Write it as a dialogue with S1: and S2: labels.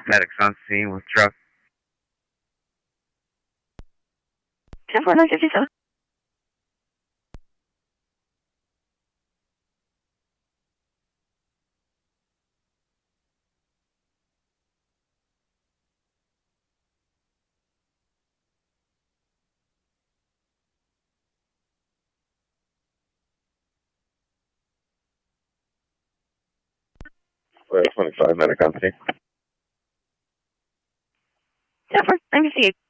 S1: Medics on scene with truck.
S2: 10-4-9-57.
S1: We're 25 medic on scene.
S2: 10-4-9-58.